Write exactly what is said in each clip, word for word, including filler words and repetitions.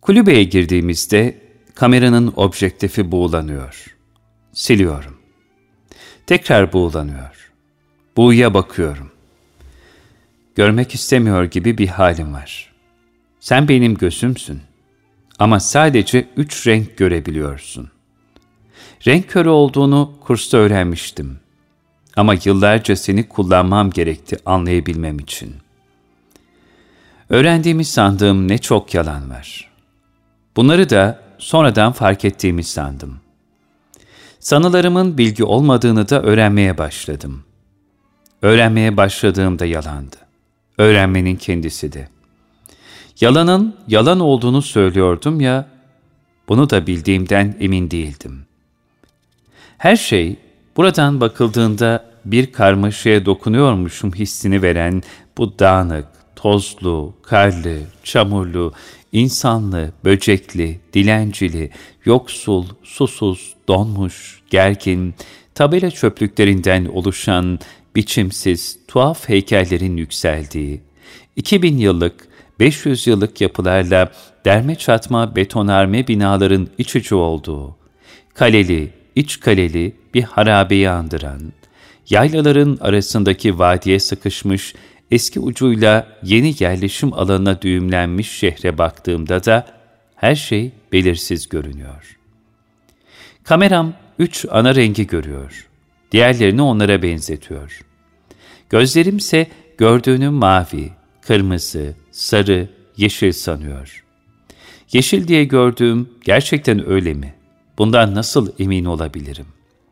Kulübeye girdiğimizde kameranın objektifi buğulanıyor. Siliyorum. Tekrar buğulanıyor. Buğuya bakıyorum. Görmek istemiyor gibi bir halim var. Sen benim gözümsün. Ama sadece üç renk görebiliyorsun. Renk körü olduğunu kursta öğrenmiştim. Ama yıllarca seni kullanmam gerekti anlayabilmem için. Öğrendiğimi sandığım ne çok yalan var. Bunları da sonradan fark ettiğimi sandım. Sanılarımın bilgi olmadığını da öğrenmeye başladım. Öğrenmeye başladığımda yalandı. Öğrenmenin kendisi de. Yalanın yalan olduğunu söylüyordum ya, bunu da bildiğimden emin değildim. Her şey buradan bakıldığında bir karmaşaya dokunuyormuşum hissini veren bu dağınık, tozlu, karlı, çamurlu, insanlı, böcekli, dilencili, yoksul, susuz, donmuş, gergin, tabela çöplüklerinden oluşan biçimsiz, tuhaf heykellerin yükseldiği, iki bin yıllık, beş yüz yıllık yapılarla derme çatma betonarme binaların iç içe olduğu, kaleli, iç kaleli bir harabeyi andıran, yaylaların arasındaki vadiye sıkışmış, eski ucuyla yeni yerleşim alanına düğümlenmiş şehre baktığımda da her şey belirsiz görünüyor. Kameram üç ana rengi görüyor, diğerlerini onlara benzetiyor. Gözlerimse gördüğünü mavi, kırmızı, sarı, yeşil sanıyor. Yeşil diye gördüğüm gerçekten öyle mi? Bundan nasıl emin olabilirim?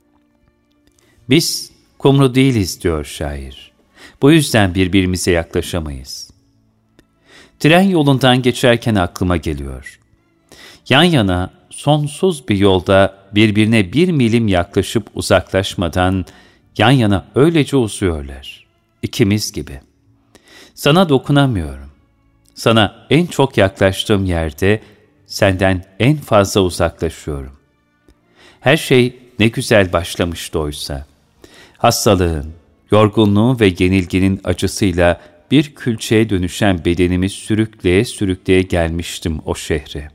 Biz kumru değiliz diyor şair. Bu yüzden birbirimize yaklaşamayız. Tren yolundan geçerken aklıma geliyor. Yan yana sonsuz bir yolda birbirine bir milim yaklaşıp uzaklaşmadan yan yana öylece uzuyorlar. İkimiz gibi. Sana dokunamıyorum. Sana en çok yaklaştığım yerde senden en fazla uzaklaşıyorum. Her şey ne güzel başlamıştı oysa. Hastalığın, yorgunluğun ve yenilginin acısıyla bir külçeye dönüşen bedenimi sürükleye sürükleye gelmiştim o şehre.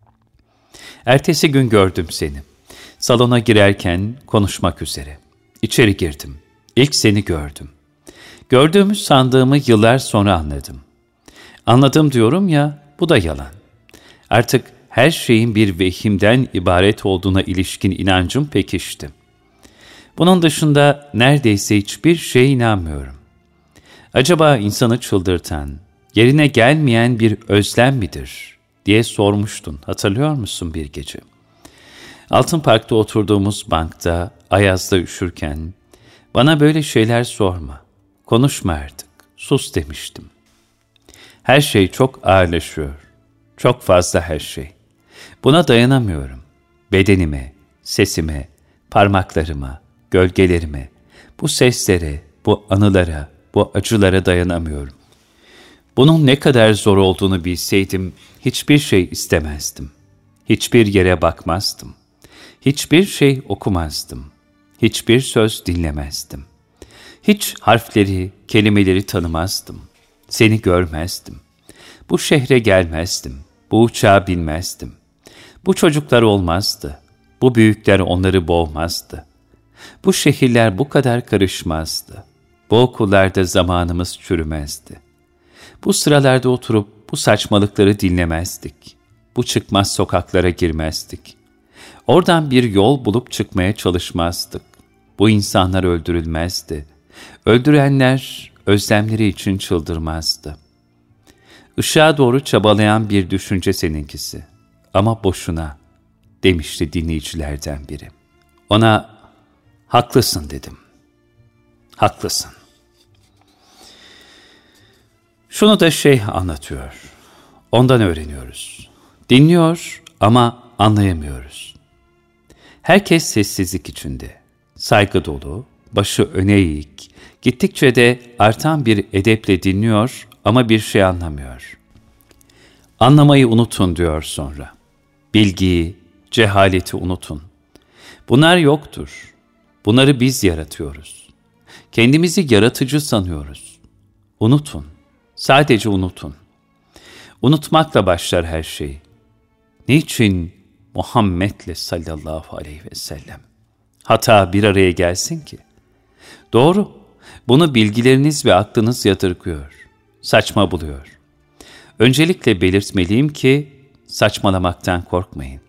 Ertesi gün gördüm seni. Salona girerken konuşmak üzere. İçeri girdim. İlk seni gördüm. Gördüğümü sandığımı yıllar sonra anladım. Anladım diyorum ya, bu da yalan. Artık her şeyin bir vehimden ibaret olduğuna ilişkin inancım pekişti. Bunun dışında neredeyse hiçbir şeye inanmıyorum. Acaba insanı çıldırtan, yerine gelmeyen bir özlem midir diye sormuştun, hatırlıyor musun bir gece? Altın Park'ta oturduğumuz bankta, ayazda üşürken, bana böyle şeyler sorma, konuşma artık, sus demiştim. Her şey çok ağırlaşıyor, çok fazla her şey. Buna dayanamıyorum. Bedenime, sesime, parmaklarıma, gölgelerime, bu seslere, bu anılara, bu acılara dayanamıyorum. Bunun ne kadar zor olduğunu bilseydim, hiçbir şey istemezdim. Hiçbir yere bakmazdım. Hiçbir şey okumazdım. Hiçbir söz dinlemezdim. Hiç harfleri, kelimeleri tanımazdım. Seni görmezdim. Bu şehre gelmezdim. Bu uçağa binmezdim. Bu çocuklar olmazdı. Bu büyükler onları boğmazdı. Bu şehirler bu kadar karışmazdı. Bu okullarda zamanımız çürümezdi. Bu sıralarda oturup bu saçmalıkları dinlemezdik. Bu çıkmaz sokaklara girmezdik. Oradan bir yol bulup çıkmaya çalışmazdık. Bu insanlar öldürülmezdi. Öldürenler özlemleri için çıldırmazdı. Işığa doğru çabalayan bir düşünce seninkisi. Ama boşuna, demişti dinleyicilerden biri. Ona, haklısın dedim. Haklısın. Şunu da şeyh anlatıyor. Ondan öğreniyoruz. Dinliyor ama anlayamıyoruz. Herkes sessizlik içinde. Saygı dolu, başı öne eğik, gittikçe de artan bir edeple dinliyor ama bir şey anlamıyor. Anlamayı unutun diyor sonra. Bilgiyi, cehaleti unutun. Bunlar yoktur. Bunları biz yaratıyoruz. Kendimizi yaratıcı sanıyoruz. Unutun. Sadece unutun. Unutmakla başlar her şey. Niçin Muhammed'le sallallahu aleyhi ve sellem hata bir araya gelsin ki? Doğru, bunu bilgileriniz ve aklınız yadırgıyor, saçma buluyor. Öncelikle belirtmeliyim ki saçmalamaktan korkmayın.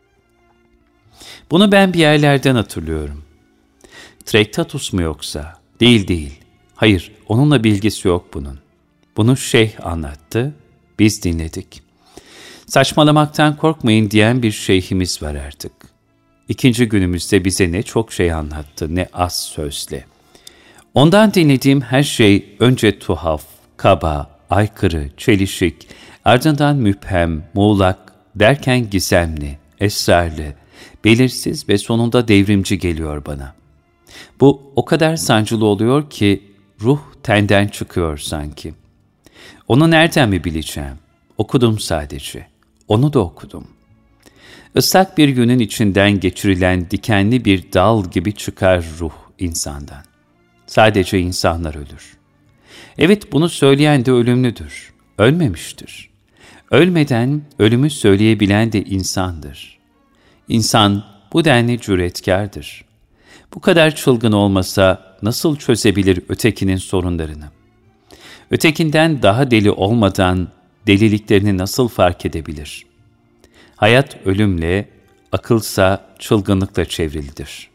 Bunu ben bir yerlerden hatırlıyorum. Traktatus mu yoksa? Değil değil. Hayır, onunla bilgisi yok bunun. Bunu şeyh anlattı, biz dinledik. Saçmalamaktan korkmayın diyen bir şeyhimiz var artık. İkinci günümüzde bize ne çok şey anlattı, ne az sözle. Ondan dinlediğim her şey önce tuhaf, kaba, aykırı, çelişik, ardından müphem, muğlak, derken gizemli, esrarlı, belirsiz ve sonunda devrimci geliyor bana. Bu o kadar sancılı oluyor ki ruh tenden çıkıyor sanki. Onu nereden mi bileceğim? Okudum sadece. Onu da okudum. Islak bir günün içinden geçirilen dikenli bir dal gibi çıkar ruh insandan. Sadece insanlar ölür. Evet, bunu söyleyen de ölümlüdür. Ölmemiştir. Ölmeden ölümü söyleyebilen de insandır. İnsan bu denli cüretkardır. Bu kadar çılgın olmasa nasıl çözebilir ötekinin sorunlarını? Ötekinden daha deli olmadan deliliklerini nasıl fark edebilir? Hayat ölümle, akılsa çılgınlıkla çevrilidir.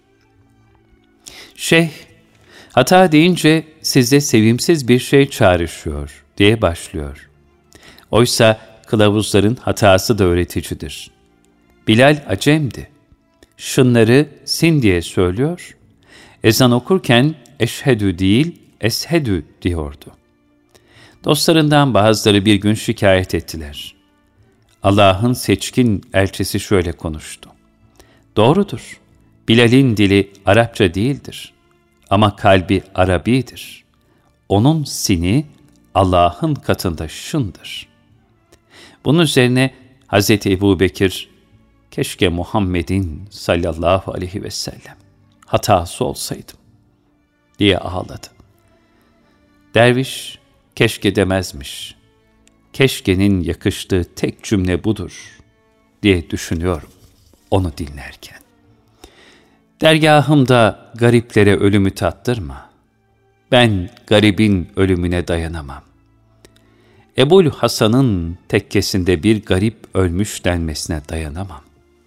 Şeyh, hata deyince sizde sevimsiz bir şey çağrışıyor diye başlıyor. Oysa kılavuzların hatası da öğreticidir. Bilal acemdi. Şınları sin diye söylüyor. Ezan okurken eşhedü değil, eshedü diyordu. Dostlarından bazıları bir gün şikayet ettiler. Allah'ın seçkin elçisi şöyle konuştu. Doğrudur, Bilal'in dili Arapça değildir. Ama kalbi Arabidir. Onun sini Allah'ın katında şındır. Bunun üzerine Hazreti Ebubekir, keşke Muhammed'in sallallahu aleyhi ve sellem hatası olsaydım diye ağladı. Derviş keşke demezmiş. Keşkenin yakıştığı tek cümle budur diye düşünüyorum onu dinlerken. Dergahımda gariplere ölümü tattırma. Ben garibin ölümüne dayanamam. Ebul Hasan'ın tekkesinde bir garip ölmüş denmesine dayanamam.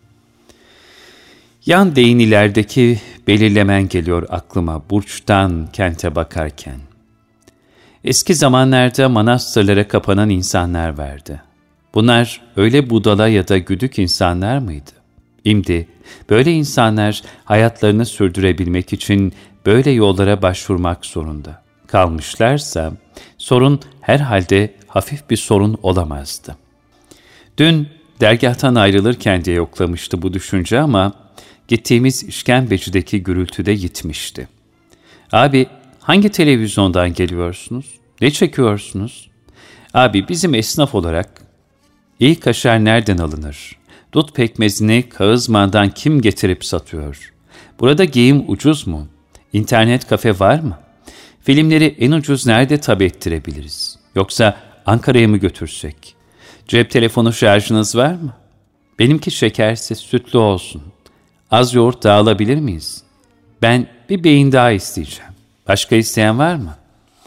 Yan değinilerdeki belirlemen geliyor aklıma burçtan kente bakarken. Eski zamanlarda manastırlara kapanan insanlar vardı. Bunlar öyle budala ya da güdük insanlar mıydı? Şimdi böyle insanlar hayatlarını sürdürebilmek için böyle yollara başvurmak zorunda kalmışlarsa sorun herhalde hafif bir sorun olamazdı. Dün dergâhtan ayrılırken diye yoklamıştı bu düşünce ama gittiğimiz işkembecideki gürültüde yitmişti. Abi hangi televizyondan geliyorsunuz? Ne çekiyorsunuz? Abi bizim esnaf olarak iyi kaşar nereden alınır? Dut pekmezini Kağızman'dan kim getirip satıyor? Burada giyim ucuz mu? İnternet kafe var mı? Filmleri en ucuz nerede tabi ettirebiliriz? Yoksa Ankara'ya mı götürsek? Cep telefonu şarjınız var mı? Benimki şekersiz, sütlü olsun. Az yoğurt da alabilir miyiz? Ben bir beyin daha isteyeceğim. Başka isteyen var mı?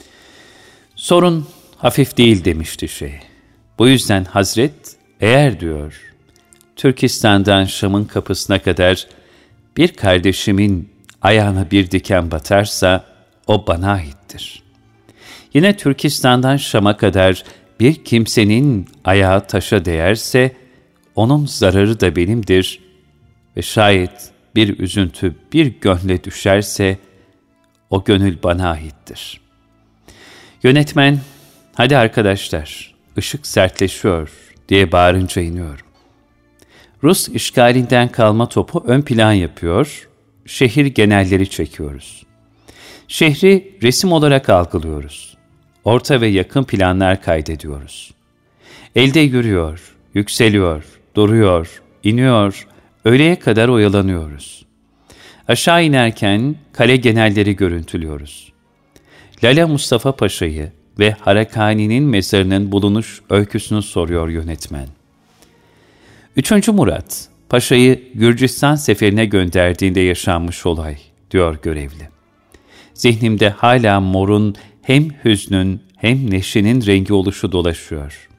Sorun hafif değil demişti şey. Bu yüzden Hazret, eğer diyor, Türkistan'dan Şam'ın kapısına kadar bir kardeşimin ayağına bir diken batarsa o bana aittir. Yine Türkistan'dan Şam'a kadar bir kimsenin ayağı taşa değerse onun zararı da benimdir ve şayet bir üzüntü bir gönle düşerse o gönül bana aittir. Yönetmen, hadi arkadaşlar, ışık sertleşiyor diye bağırınca iniyorum. Rus işgalinden kalma topu ön plan yapıyor, şehir genelleri çekiyoruz. Şehri resim olarak algılıyoruz. Orta ve yakın planlar kaydediyoruz. Elde yürüyor, yükseliyor, duruyor, iniyor, öğleye kadar oyalanıyoruz. Aşağı inerken kale genelleri görüntülüyoruz. Lala Mustafa Paşa'yı ve Harakani'nin mezarının bulunuş öyküsünü soruyor yönetmen. Üçüncü Murat, Paşa'yı Gürcistan seferine gönderdiğinde yaşanmış olay, diyor görevli. Zihnimde hala morun hem hüznün hem neşenin rengi oluşu dolaşıyor.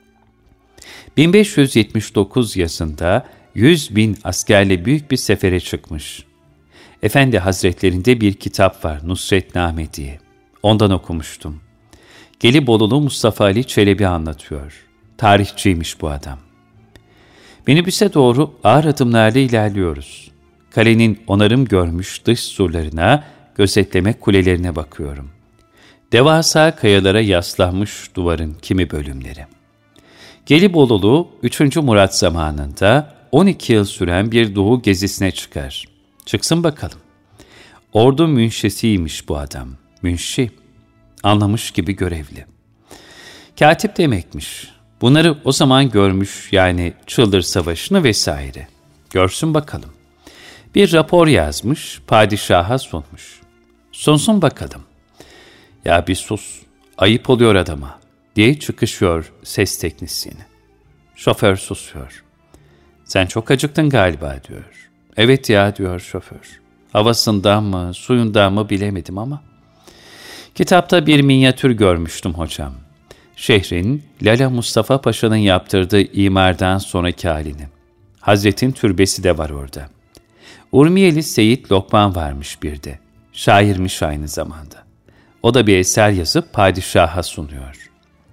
bin beş yüz yetmiş dokuz yazında yüz bin askerle büyük bir sefere çıkmış. Efendi Hazretlerinde bir kitap var, Nusretname diye. Ondan okumuştum. Gelibolulu Mustafa Ali Çelebi anlatıyor. Tarihçiymiş bu adam. Minibüse doğru ağır adımlarla ilerliyoruz. Kalenin onarım görmüş dış surlarına, gözetleme kulelerine bakıyorum. Devasa kayalara yaslanmış duvarın kimi bölümleri. Gelibolulu üçüncü Murat zamanında on iki yıl süren bir doğu gezisine çıkar. Çıksın bakalım. Ordu münşesiymiş bu adam. Münşi. Anlamış gibi görevli. Katip demekmiş. Bunları o zaman görmüş, yani Çıldır Savaşı'nı vesaire. Görsün bakalım. Bir rapor yazmış, padişaha sunmuş. Sunsun bakalım. Ya bir sus, ayıp oluyor adama, diye çıkışıyor ses teknisyeni. Şoför susuyor. Sen çok acıktın galiba, diyor. Evet ya, diyor şoför. Havasından mı, suyundan mı bilemedim ama. Kitapta bir minyatür görmüştüm hocam. Şehrin Lala Mustafa Paşa'nın yaptırdığı imardan sonraki halini. Hazretin türbesi de var orada. Urmiyeli Seyit Lokman varmış bir de. Şairmiş aynı zamanda. O da bir eser yazıp padişaha sunuyor.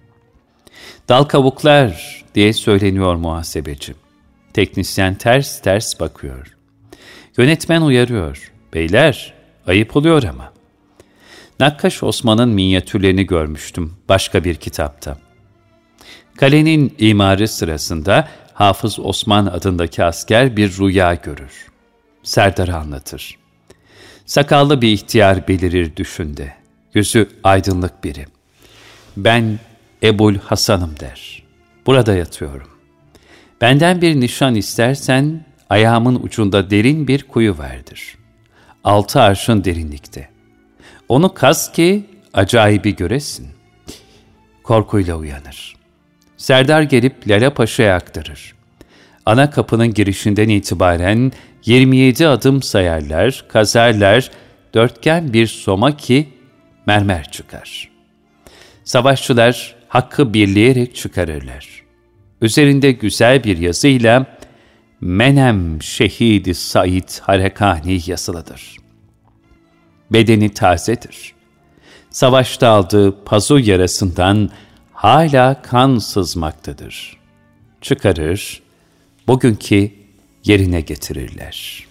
Dal kavuklar diye söyleniyor muhasebeci. Teknisyen ters ters bakıyor. Yönetmen uyarıyor. Beyler, ayıp oluyor ama. Nakkaş Osman'ın minyatürlerini görmüştüm başka bir kitapta. Kalenin imarı sırasında Hafız Osman adındaki asker bir rüya görür. Serdar'ı anlatır. Sakallı bir ihtiyar belirir düşünde. Yüzü aydınlık biri. Ben Ebul Hasan'ım der. Burada yatıyorum. Benden bir nişan istersen ayağımın ucunda derin bir kuyu vardır. Altı arşın derinlikte. Onu kaz ki acayibi göresin. Korkuyla uyanır. Serdar gelip Lala Paşa'ya aktarır. Ana kapının girişinden itibaren yirmi yedi adım sayarlar, kazarlar, dörtgen bir soma ki mermer çıkar. Savaşçılar hakkı birleyerek çıkarırlar. Üzerinde güzel bir yazıyla Menem Şehidi Said Harekani yazılıdır. Bedeni tazedir. Savaşta aldığı pazu yarasından hala kan sızmaktadır. Çıkarır, bugünkü yerine getirirler.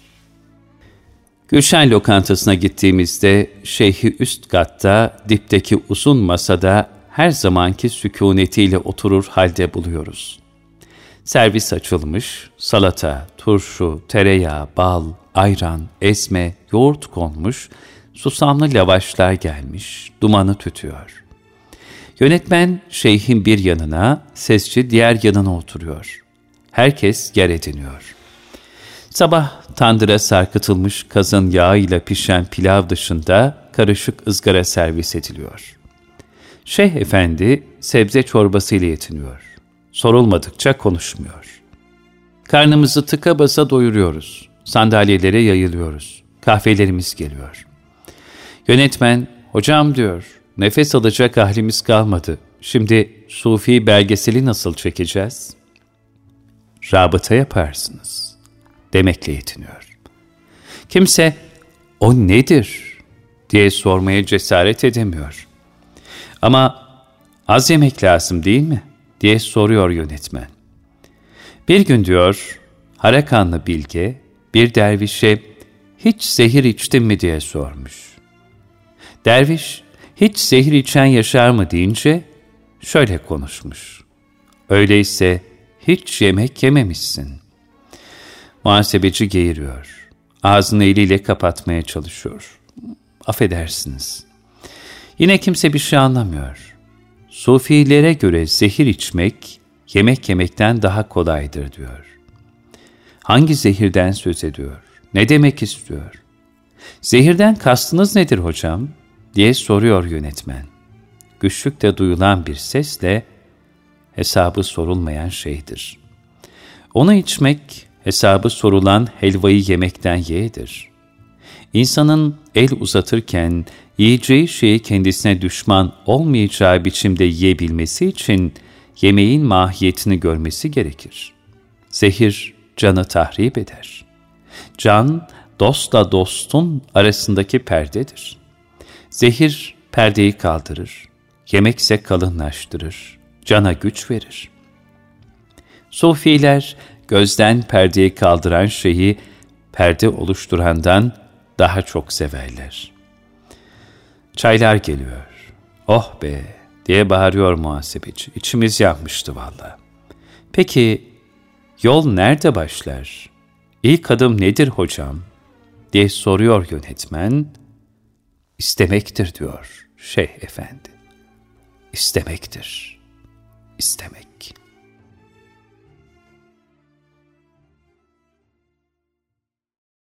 Gülşen lokantasına gittiğimizde Şeyhi üst katta dipteki uzun masada her zamanki sükunetiyle oturur halde buluyoruz. Servis açılmış, salata, turşu, tereyağı, bal, ayran, ezme, yoğurt konmuş, susamlı lavaşlar gelmiş, dumanı tütüyor. Yönetmen şeyhin bir yanına, sesçi diğer yanına oturuyor. Herkes yer ediniyor. Sabah tandıra sarkıtılmış kazın yağıyla pişen pilav dışında karışık ızgara servis ediliyor. Şeyh Efendi sebze çorbasıyla yetiniyor. Sorulmadıkça konuşmuyor. Karnımızı tıka basa doyuruyoruz. Sandalyelere yayılıyoruz. Kahvelerimiz geliyor. Yönetmen, hocam diyor, nefes alacak halimiz kalmadı. Şimdi Sufi belgeseli nasıl çekeceğiz? Rabıta yaparsınız demekle yetiniyor. Kimse o nedir diye sormaya cesaret edemiyor. Ama az yemek lazım değil mi diye soruyor yönetmen. Bir gün diyor, Harakanlı Bilge bir dervişe hiç zehir içtin mi diye sormuş. Derviş hiç zehir içen yaşar mı deyince şöyle konuşmuş. Öyleyse hiç yemek yememişsin. Muhasebeci geğiriyor. Ağzını eliyle kapatmaya çalışıyor. Affedersiniz. Yine kimse bir şey anlamıyor. Sufilere göre zehir içmek, yemek yemekten daha kolaydır diyor. Hangi zehirden söz ediyor? Ne demek istiyor? Zehirden kastınız nedir hocam? Diye soruyor yönetmen. Güçlükle duyulan bir sesle, hesabı sorulmayan şeydir. Onu içmek, hesabı sorulan helvayı yemekten yeğdir. İnsanın el uzatırken yiyeceği şeyi kendisine düşman olmayacağı biçimde yiyebilmesi için yemeğin mahiyetini görmesi gerekir. Zehir canı tahrip eder. Can, dostla dostun arasındaki perdedir. Zehir perdeyi kaldırır, yemekse kalınlaştırır, cana güç verir. Sufiler gözden perdeyi kaldıran şeyi perde oluşturandan daha çok severler. Çaylar geliyor. Oh be diye bağırıyor muhasebeci. İçimiz yanmıştı valla. Peki yol nerede başlar? İlk adım nedir hocam? Diye soruyor yönetmen. İstemektir diyor Şeyh Efendi. İstemektir. İstemek.